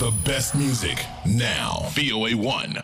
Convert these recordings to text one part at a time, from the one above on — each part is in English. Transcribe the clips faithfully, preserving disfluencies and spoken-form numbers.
The best music now. V O A one.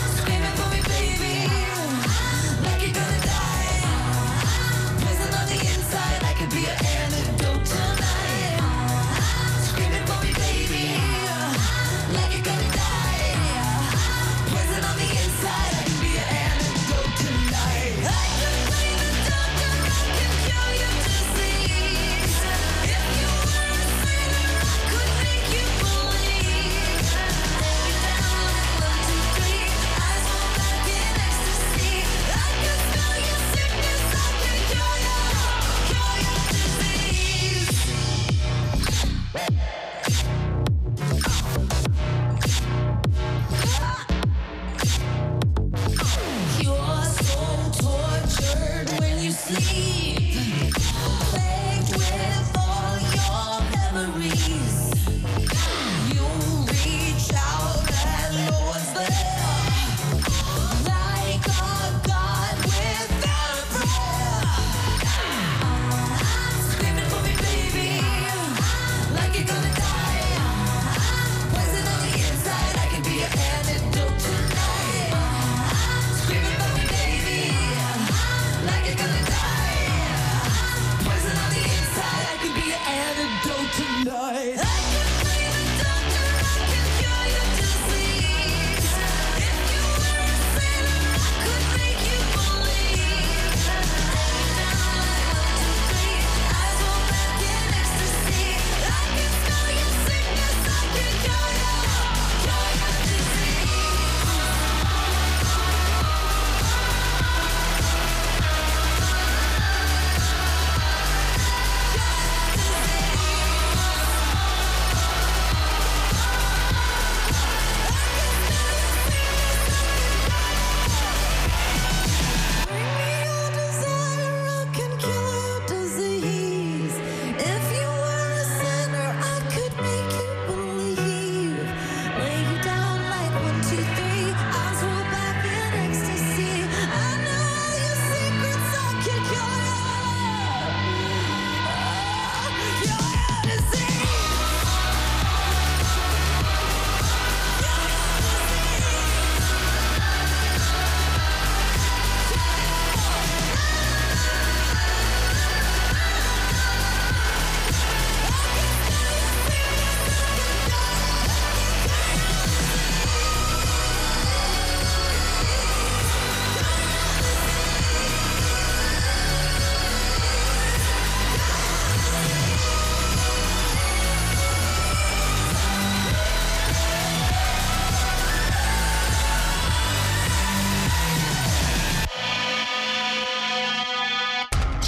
Screaming for me, baby, like you're gonna die. Poison on the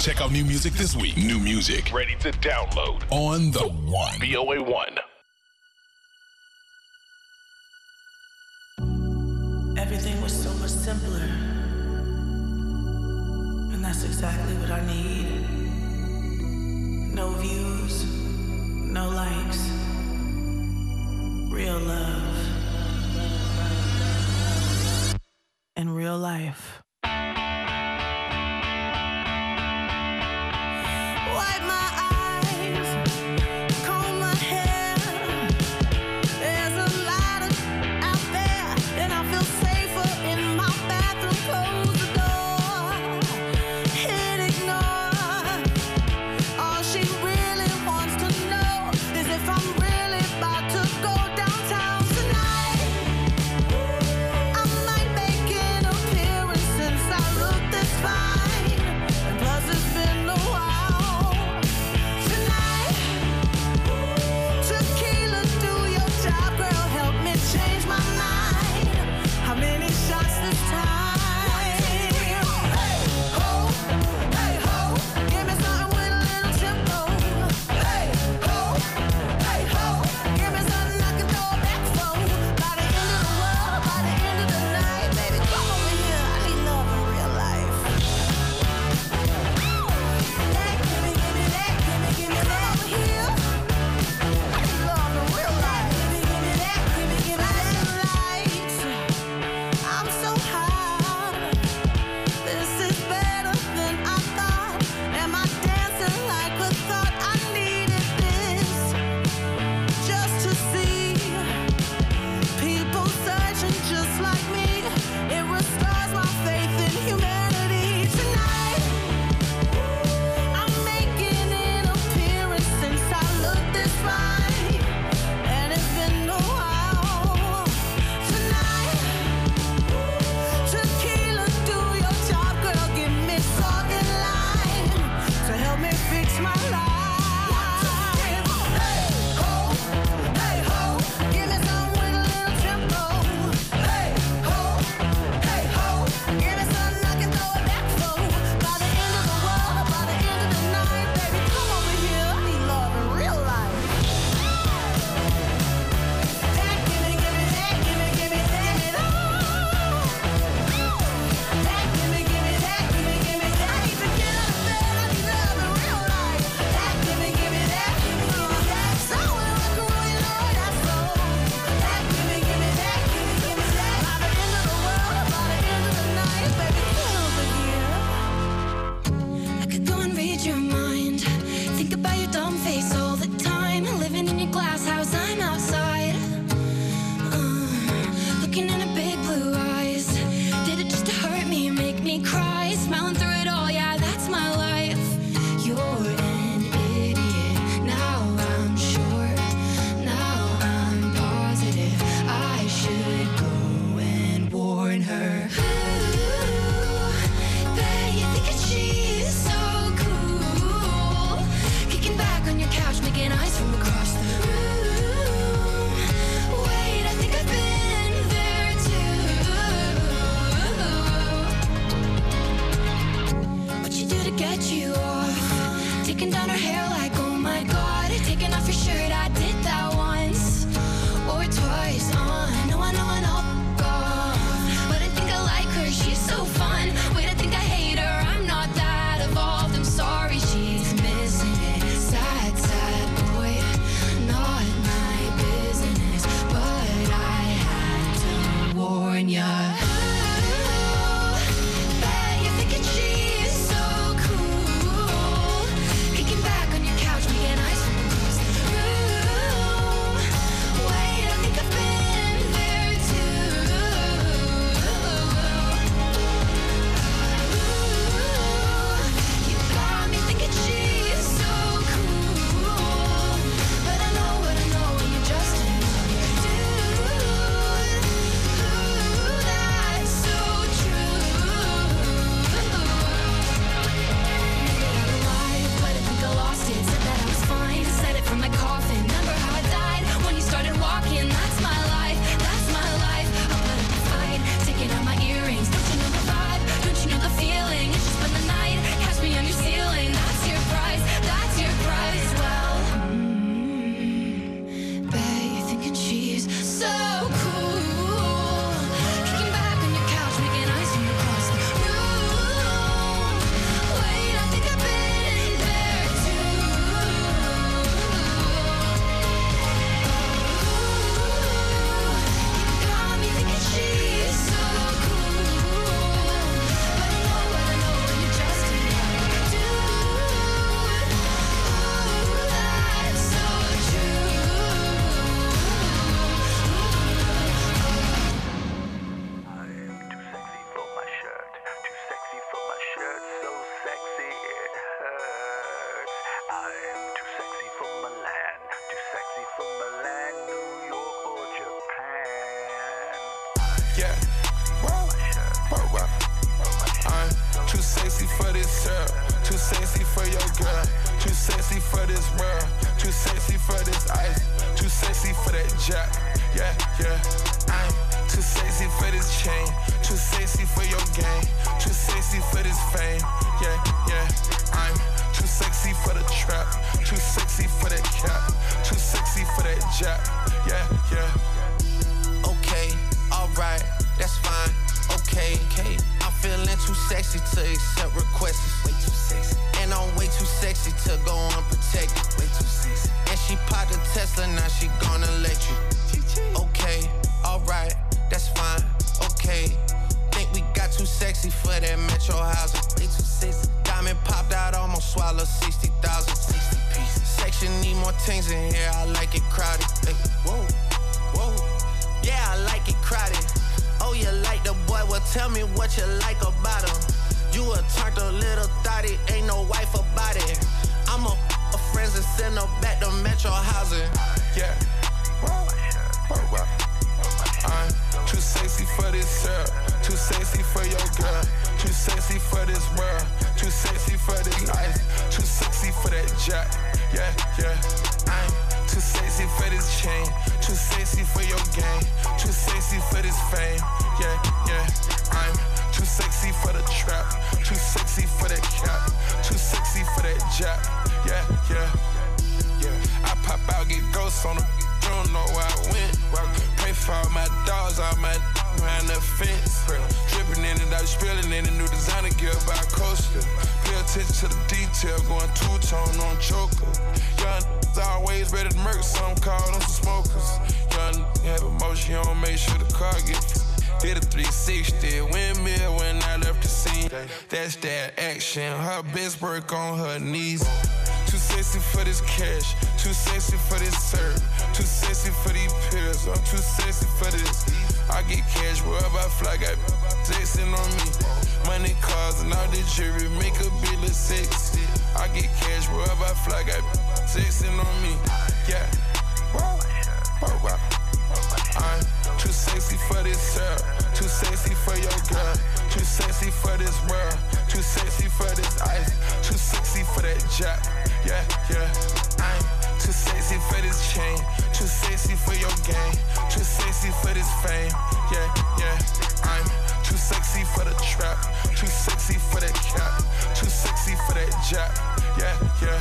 Check out new music this week. New music ready to download on The One. V O A one. Everything was so much simpler. And that's exactly what I need. No views, no likes. Real love. In real life. Wipe my eyes, comb my hair. There's a lot of out there, and I feel safer in my bathroom. Close the door, hit ignore. All she really wants to know is if I'm really about to go downtown tonight. I might make an appearance since I look this fine, and plus it's been a while. Tonight, tequila, do your job, girl, help me change my mind. How many shots this time? Hey ho, hey ho, give me something with a little tempo. Hey ho, hey ho, give me something I can throw back for. By the end of the world, by the end of the night, baby, come over here. I need love in real life. That, give me, give me that, give me, give me that. Come over here. I need love in real life. Give me, give me that, give me, give me that. Lights, I'm so high. This is better than I thought. Am I dancing like a thought? I needed this just to see people searching just like me. It restores my faith in humanity. Tonight, I'm making an appearance since I look this fine, and it's been a while. Tonight, tequila, do your job, girl, give me salt and lime to help me fix my life. Hey ho, hey ho, give me some with a little tempo. Hey ho, hey ho, give me something I can throw it back for. By the end of the world, or by the end of the night, baby, come over here. I need love in real life. That, give me, give me that, give me, give me that, give me that. That, give me, give me that, give me, give me that. I need to get out of bed. I need love in real life. That, give me, give me that, give me, give me that. So when I can really know that's so. That, give me, give me that, give me, give me that. By the end of the world, or by the end of the night, baby, come over here. I could go and read your mind. Think about your dumb face all the time. Living in your glass house, I'm outside. Uh, looking in her big blue eyes. Did it just to hurt me, make me cry? Smiling through it all, yeah, that's my life. You're an idiot. Now I'm sure. Now I'm positive. I should go and warn her. Ooh, bet you think that she's so cool. Kicking back on your couch, making eyes from across the room. Wait, I think I've been there too. yeah. Whoa, whoa, whoa. I'm too sexy for this syrup, too sexy for your girl, too sexy for this world, too sexy for this ice, too sexy for that jack, yeah, yeah. I'm too sexy for this chain, too sexy for your game, too sexy for this fame, yeah, yeah. I'm too sexy for the trap, too sexy for that cap, too sexy for that jack, yeah, yeah. Okay, alright, that's fine, okay, okay. I'm feeling too sexy to accept requests, way too sexy. And I'm way too sexy to go unprotected, way too sexy. And she popped a Tesla, now she gonna let you. Okay, alright, that's fine, okay. Think we got too sexy for that metro housing, way too sexy. Diamond popped out, almost swallowed sixty thousand, sixty pieces. Section need more things in here, I like it crowded. Hey, whoa, whoa, yeah, I like it crowded. Oh, you like the boy, well tell me what you like about him. You a turned a little thotty, ain't no wife about it. I'm a, a friends and send her back to metro housing. Yeah, whoa, whoa, whoa. I'm too sexy for this syrup, too sexy for your girl, too sexy for this world, too sexy for this ice, too sexy for that jack, yeah, yeah. I'm too sexy for this chain, too sexy for your game, too sexy for this fame, yeah, yeah. I'm too sexy for the trap, too sexy for that cap, too sexy for that jack, yeah, yeah, yeah. I pop out, get ghosts on them. Don't know where I went. Pray for all my dogs, all my behind the fence. Dripping in it, I was spilling in the new designer gear by Coaster. Pay attention to the detail, going two-tone on choker. Young always ready to murk, some call them some smokers. Young have emotion, don't make sure the car gets hit a three sixty, windmill when I left the scene. That's that action, her best work on her knees. Too sexy for this cash, too sexy for this serve, too sexy for these pills, I'm too sexy for this. I get cash wherever I fly, got texting on me. Money, cars, and all this jewelry, make a bill of sexy. I get cash wherever I fly, got texting on me. Yeah, whoa, whoa, whoa. I'm too sexy for this syrup, too sexy for your girl, too sexy for this world, too sexy for this ice, too sexy for that jack, yeah, yeah. I'm too sexy for this chain, too sexy for your game, too sexy for this fame, yeah, yeah. I'm too sexy for the trap, too sexy for that cap, too sexy for that jack, yeah,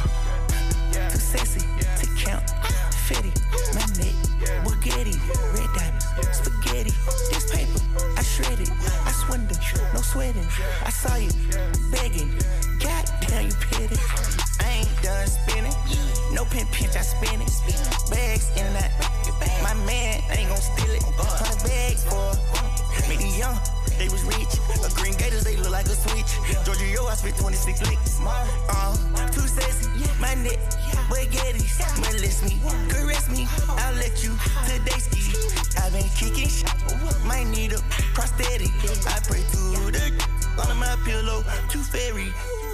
yeah. Too sexy to count, fitty, my neck, Bugatti, red diamonds, spaghetti, this paper, I shred it, I swindle, no sweating, I saw you begging, goddamn you pity, I ain't done spinning, no pin pinch, I spin it, bags in and out, my man ain't gon' steal it, hundred bags for me, the young, they was rich, a green gators, they look like a switch, Georgia, yo, I spit twenty-six licks, uh, too sexy, my neck, Spaghettis, molest me, caress me, I'll let you today ski. I've been kicking shit, might need a prosthetic. I pray to the under my pillow, too fairy.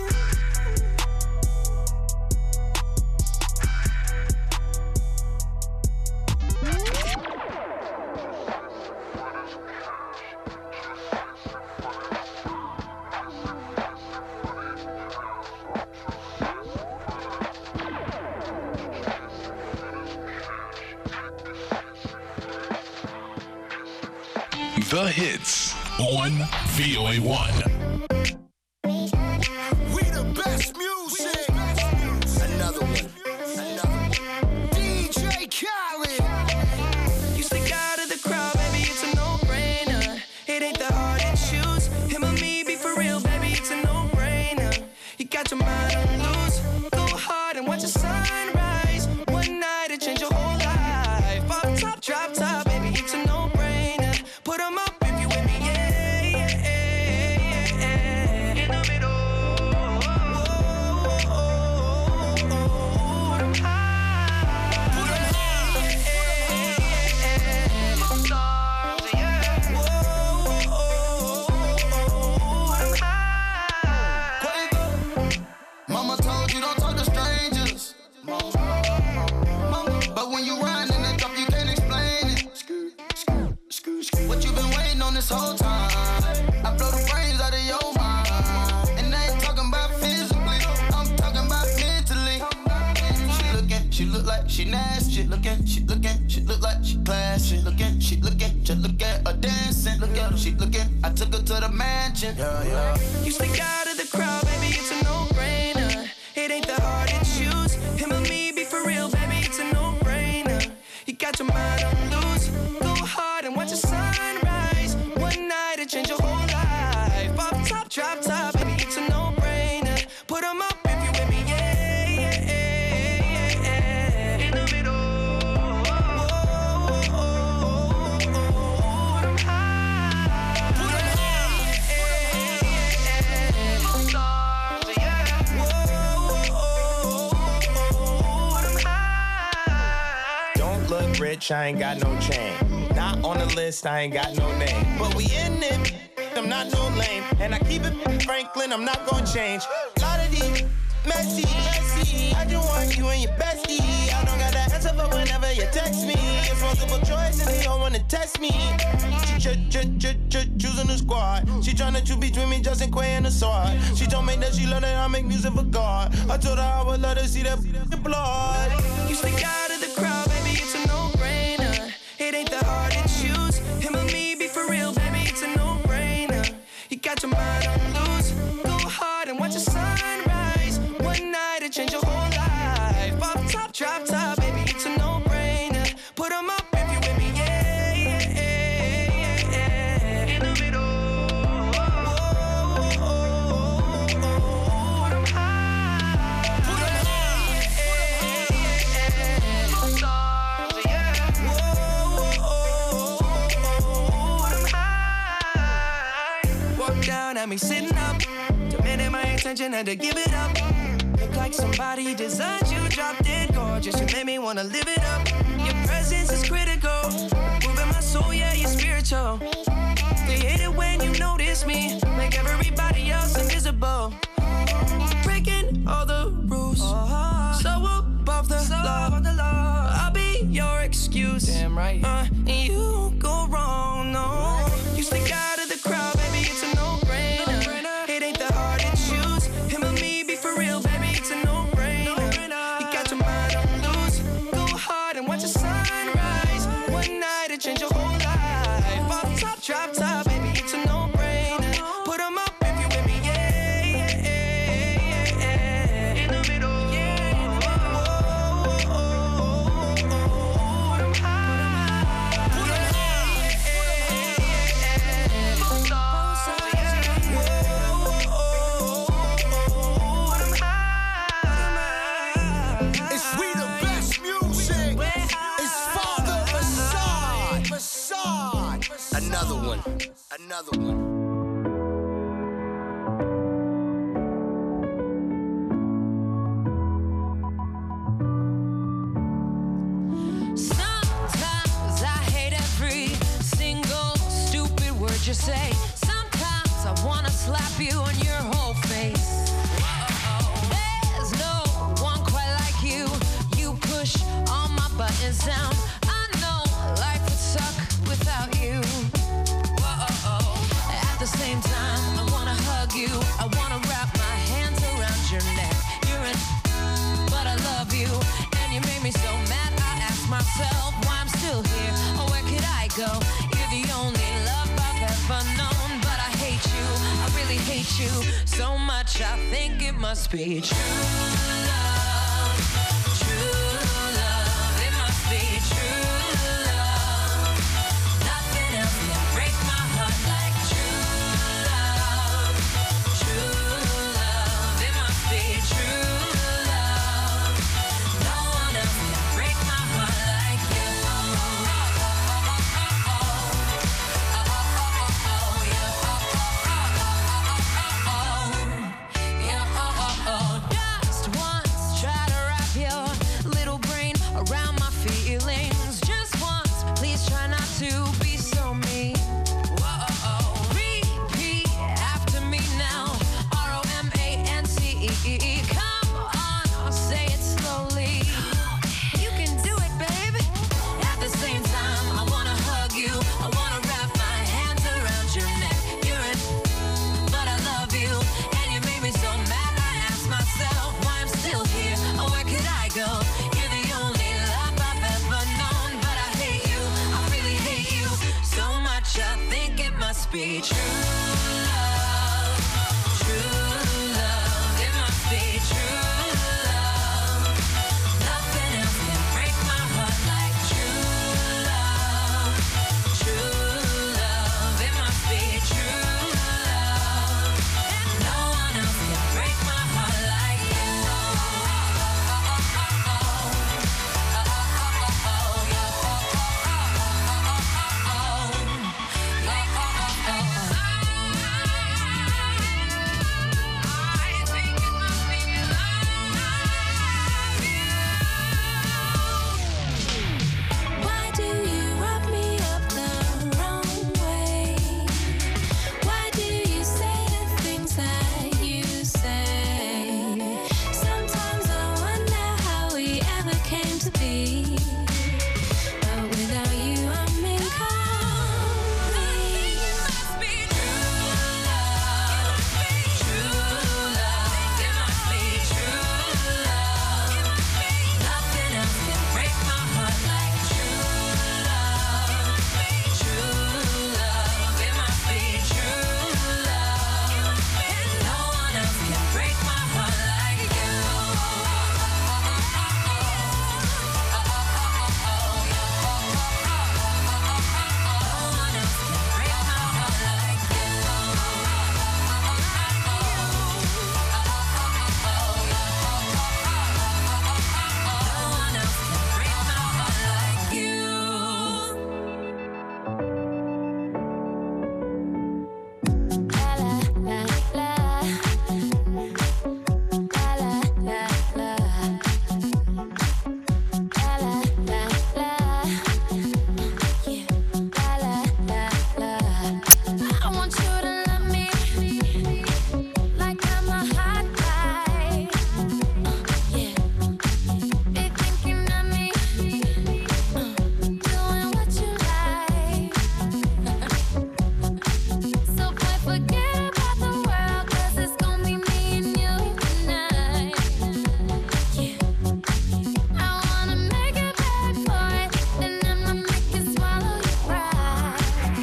The hits on V O A one. We the best music. Another one. Another one. D J Khaled. You stick out of the crowd, baby, it's a no-brainer. It ain't that hard to choose. Him or me, be for real, baby, it's a no-brainer. You got your mind on loose. Go hard and watch the sunrise. One night it change your whole life. Off top, drop top, baby, it's a no-brainer. Put 'em up if you with me, yeah, yeah, yeah, yeah. whole time. I blow the brains out of your mind. And I ain't talking about physically, I'm talking about mentally. She looking, she look like she nasty. Looking, she looking, she look like she classy. Looking, she looking, just look at her dancing. Look at her, she looking, I took her to the mansion. Yeah, yeah. You stick out of the crowd, baby, it's a no-brainer. It ain't the hard to choose. Him or me, be for real, baby, it's a no-brainer. You got your mind on loose. Go hard and watch the sunrise. One night it change your whole life. Pop top, drop top, baby, it's a no-brainer. Put 'em up if you with me, yeah, yeah, yeah, yeah. In the middle. Whoa, oh, oh, oh, oh. Put 'em high. Put 'em high. Yeah, yeah, yeah. Stars, yeah. Whoa, oh, oh, oh. Put 'em high. Don't look rich, I ain't got no chain. Not on the list, I ain't got no name. But we in it, I'm not no lame. And I keep it Franklin, I'm not gonna change. Lot of these messy, messy. I just want you and your bestie. I don't got that answer for whenever you text me. It's multiple choice and they don't wanna test me. She ch ch ch ch choosing the squad. She tryna choose between me, Justin Quay and the sword. She told me that she love that I make music for God. I told her I would let her see that blood. You stick out of the crowd, baby, it's a no-brainer. It ain't the hard to choose. Him or me, be for real, baby, it's a no-brainer. You got your mind on loose. Go hard and watch the sunrise. One night it change your whole life. Pop top, drop top, baby, it's a no-brainer. Put 'em up if you with me, yeah, yeah, yeah, yeah. In the middle. Whoa, oh, oh, oh. Put 'em high. Put 'em high. Yeah, yeah, yeah. Stars, yeah. Whoa, oh, oh, oh. Put 'em high. Walk down at me sitting up. Demanding my attention, had to give it up. Look like somebody designed you, dropped it gorgeous. You made me wanna live it up. Your presence is critical. Moving my soul, yeah, you're spiritual. They hate it when you notice me. Make everybody else invisible. Breaking all the rules. So above the law. I'll be your excuse. Damn right. Uh, and you go wrong, no. You stick out of the crowd, baby, it's a no-brainer. It ain't the hard to choose. Him or me, be for real, baby, it's a no-brainer. You got your mind on loose. Go hard and watch the sunrise. One night it change your whole life. Pop top, drop top, baby, it's a no-brainer. Put 'em up if you with me, yeah, yeah, yeah, yeah. In the middle, yeah. Whoa, oh, oh, oh. Put 'em high. Put 'em high. Yeah, yeah, yeah. Stars, yeah. Whoa, oh, oh, put 'em high. It's we the best music. It's Father Assad. Assad. Another one. Another one. Sometimes I hate every single stupid word you say. Sometimes I wanna slap you on your whole face. There's no one quite like you. You push all my buttons down. I know life would suck without you. At the same time, I wanna hug you. I wanna wrap my hands around your neck. You're in, but I love you, and you made me so mad. I ask myself why I'm still here, or where could I go? You're the only love I've ever known, but I hate you. I really hate you so much. I think it must be true love, true love. It must be true love. Nothing else can break my heart like true love, true love. It must be true love. No one else can break my heart like you. Just once try to wrap your must be true love, true love. It must be true love. Nothing else can break my heart like true love, true love. It must be true love. No one else can break my heart like you. Why do you rub me up the wrong way? Why do you say the things that you say? Sometimes I wonder how we ever came to be. But without you, I'm incomplete. It must be true love, true love. It must be true love. Nothing else can break my heart like true love, true love. It must be true love. No one else can break my heart like you. I want you to love me like I'm a hot guy. Yeah, be thinking of me, doing what you like. So boy, forget about the world, 'cause it's gonna be me and you tonight. Yeah, I wanna make it bad for it, then I'ma make you swallow your pride.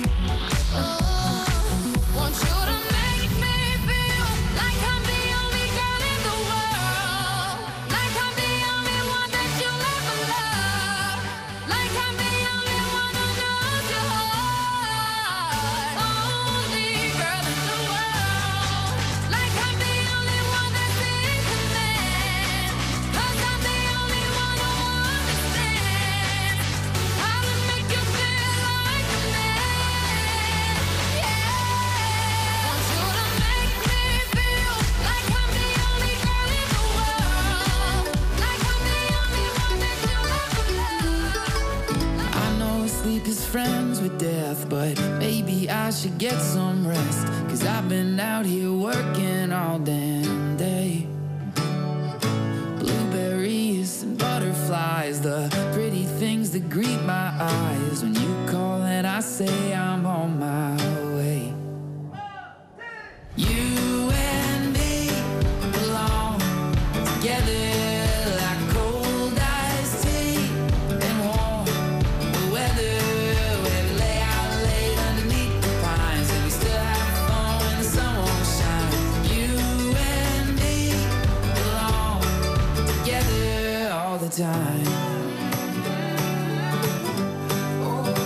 Want you to make me feel like I'm the only girl in the world, like I'm the only one that you'll ever love, like I'm the only one who knows your heart, only girl in the world, like I'm the only one that's in command, 'cause I'm the only one who understands how to make you feel like a man. Yeah. Want you to make me feel like I'm the only girl in the world, like I'm the only one that you'll ever love. I know sleep is friends with death, but maybe I should get some rest, 'cause I've been out here working all damn day. Blueberries and butterflies, the pretty things that greet my eyes when you call and I say I'm on my way. You and me belong together like cold iced tea and warm weather. We lay out late underneath the pines, and we still have fun when the sun won't shine. You and me belong together all the time. Oh,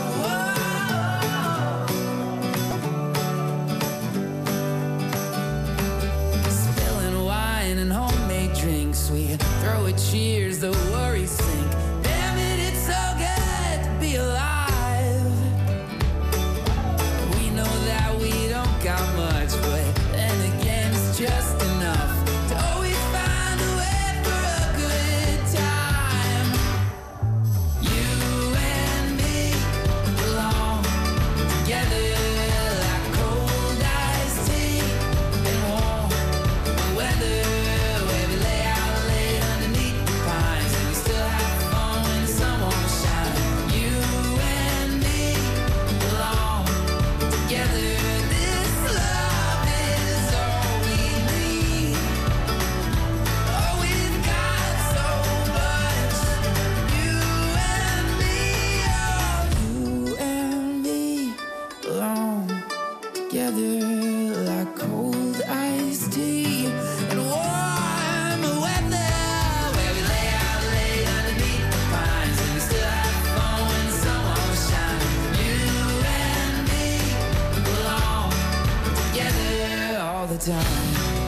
together like cold iced tea and warm weather, where we lay out late underneath the pines and we still have fun when the sun won't shine. You and me belong together all the time.